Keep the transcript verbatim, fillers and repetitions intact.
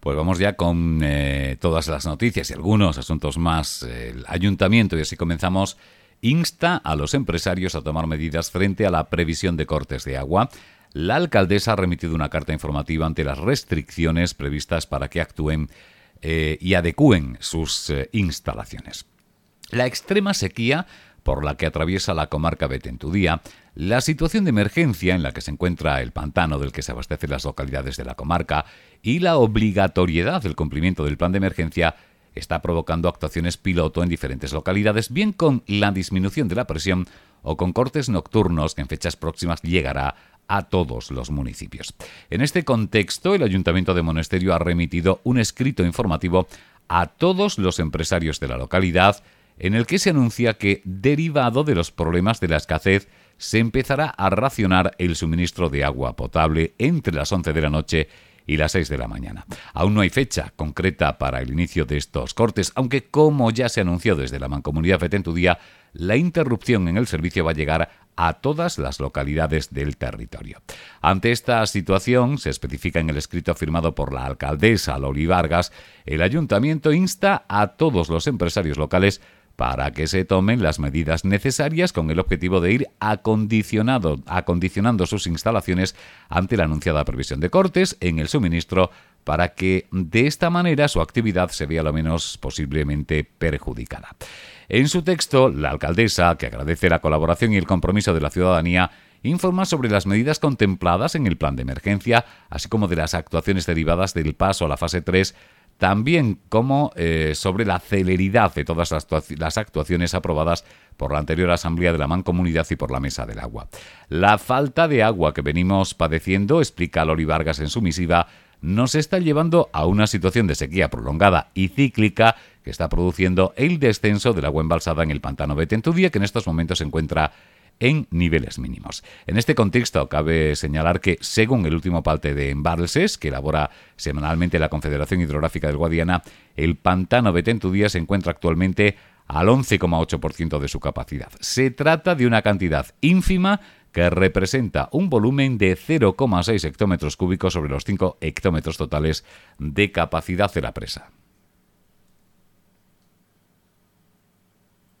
Pues vamos ya con eh, todas las noticias y algunos asuntos más. El ayuntamiento, y así comenzamos, insta a los empresarios a tomar medidas frente a la previsión de cortes de agua. La alcaldesa ha remitido una carta informativa ante las restricciones previstas para que actúen eh, y adecúen sus eh, instalaciones. La extrema sequía por la que atraviesa la comarca Betentudía, la situación de emergencia en la que se encuentra el pantano del que se abastecen las localidades de la comarca y la obligatoriedad del cumplimiento del plan de emergencia está provocando actuaciones piloto en diferentes localidades, bien con la disminución de la presión o con cortes nocturnos que en fechas próximas llegará a todos los municipios. En este contexto, el Ayuntamiento de Monesterio ha remitido un escrito informativo a todos los empresarios de la localidad en el que se anuncia que, derivado de los problemas de la escasez, se empezará a racionar el suministro de agua potable entre las once de la noche y las seis de la mañana. Aún no hay fecha concreta para el inicio de estos cortes, aunque, como ya se anunció desde la Mancomunidad Betentudía, la interrupción en el servicio va a llegar a todas las localidades del territorio. Ante esta situación, se especifica en el escrito firmado por la alcaldesa Loli Vargas, el ayuntamiento insta a todos los empresarios locales para que se tomen las medidas necesarias con el objetivo de ir acondicionado, acondicionando sus instalaciones ante la anunciada previsión de cortes en el suministro para que de esta manera su actividad se vea lo menos posiblemente perjudicada. En su texto, la alcaldesa, que agradece la colaboración y el compromiso de la ciudadanía, informa sobre las medidas contempladas en el plan de emergencia, así como de las actuaciones derivadas del paso a la fase tres, también como eh, sobre la celeridad de todas las, las actuaciones aprobadas por la anterior Asamblea de la Mancomunidad y por la Mesa del Agua. La falta de agua que venimos padeciendo, explica Loli Vargas en su misiva, nos está llevando a una situación de sequía prolongada y cíclica que está produciendo el descenso del agua embalsada en el pantano Betentudía, que en estos momentos se encuentra en niveles mínimos. En este contexto, cabe señalar que, según el último parte de embalses que elabora semanalmente la Confederación Hidrográfica del Guadiana, el pantano Betentudía se encuentra actualmente al once coma ocho por ciento de su capacidad. Se trata de una cantidad ínfima que representa un volumen de cero coma seis hectómetros cúbicos sobre los cinco hectómetros totales de capacidad de la presa.